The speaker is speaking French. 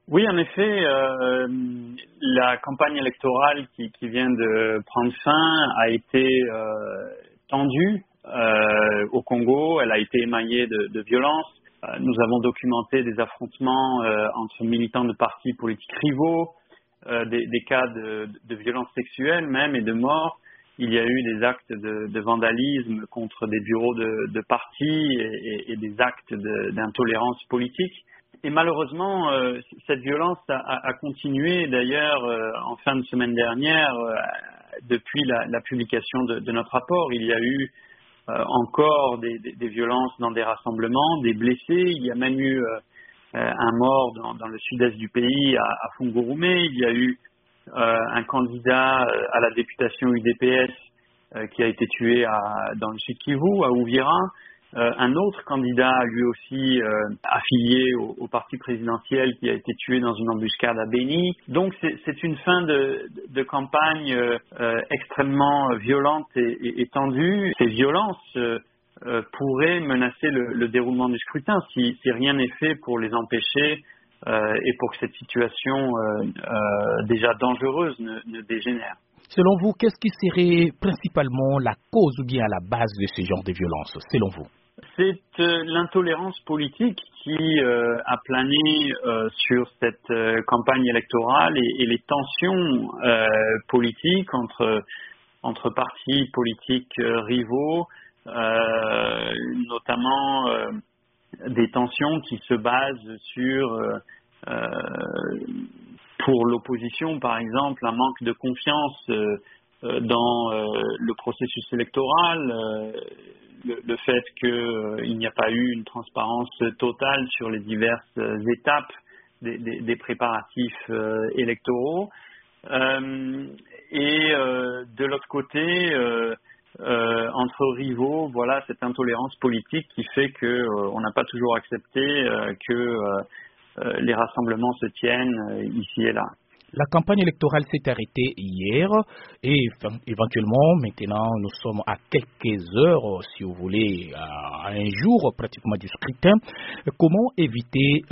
Oui, en effet, la campagne électorale qui vient de prendre fin a été tendue au Congo. Elle a été émaillée de violences. Nous avons documenté des affrontements entre militants de partis politiques rivaux, des cas de violences sexuelles même et de morts. Il y a eu des actes de vandalisme contre des bureaux de partis et des actes d'intolérance politique. Et malheureusement, cette violence a continué d'ailleurs en fin de semaine dernière, depuis la publication de notre rapport. Il y a eu encore des violences dans des rassemblements, des blessés. Il y a même eu un mort dans le sud-est du pays, à Fungurume. Il y a eu un candidat à la députation UDPS qui a été tué dans le sud Kivu, à Uvira. Un autre candidat, lui aussi affilié au parti présidentiel, qui a été tué dans une embuscade à Beni. Donc c'est une fin de campagne extrêmement violente et tendue. Ces violences pourraient menacer le déroulement du scrutin si rien n'est fait pour les empêcher et pour que cette situation déjà dangereuse ne dégénère. Selon vous, qu'est-ce qui serait principalement la cause ou bien à la base de ce genre de violence, selon vous? C'est l'intolérance politique qui a plané sur cette campagne électorale et les tensions politiques entre partis politiques rivaux, notamment des tensions qui se basent sur, pour l'opposition par exemple, un manque de confiance dans le processus électoral, le fait qu'il n'y a pas eu une transparence totale sur les diverses étapes des préparatifs électoraux. Et de l'autre côté, entre rivaux, voilà cette intolérance politique qui fait qu'on n'a pas toujours accepté que les rassemblements se tiennent ici et là. La campagne électorale s'est arrêtée hier et éventuellement, maintenant, nous sommes à quelques heures, si vous voulez, à un jour pratiquement du scrutin. Comment éviter